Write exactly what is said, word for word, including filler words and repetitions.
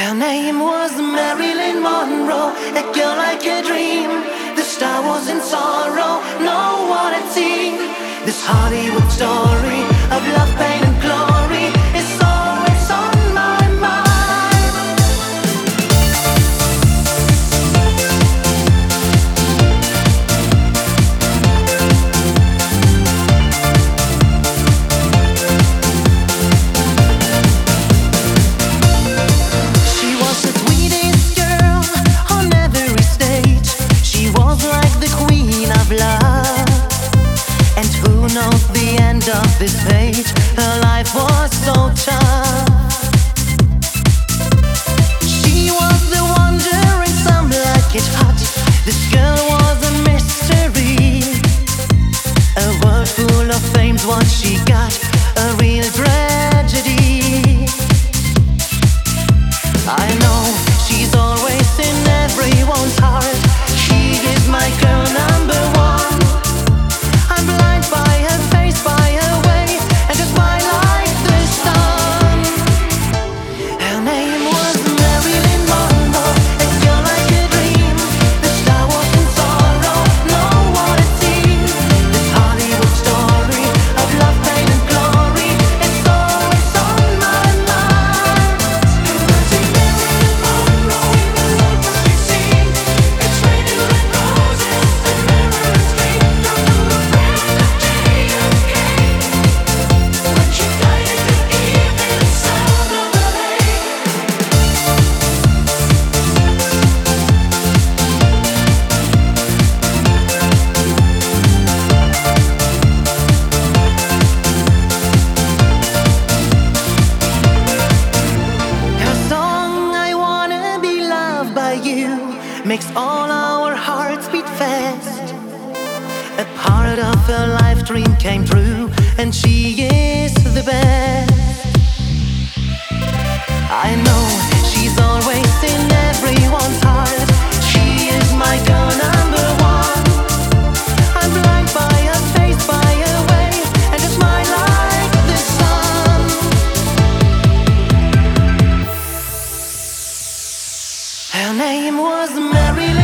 Her name was Marilyn Monroe, a girl like a dream. The star was in sorrow, no one had seen. This Hollywood story of love, pain and glory is always on my mind. She was the sweetest girl on every stage. She was like the queen of love. And who knows the end of this page? Her life was so tough. She was the wonder and some like it hot. This girl was a mystery. A world full of fame's what she got. A real tragedy. I know she's always in everyone's heart. She is my girl number one. I'm blind by her face, by her way, and just smile like the sun. Her name was Marilyn Monroe, a girl like a dream. The star was in sorrow, no one had seen. This Hollywood story of love, pain and glory is always on my mind. Marilyn Monroe, the love was she seen. It's raining red roses and mirrors stream. When she died in the evening sound of the lake. Her song, I wanna be loved by you, makes all our hearts beat fast. A part of her life dream came true, and she is the best. I know she's always in everyone's heart. She is my girl number one. I'm blind by her face, by her way, and just smile like the sun. Her name was Marilyn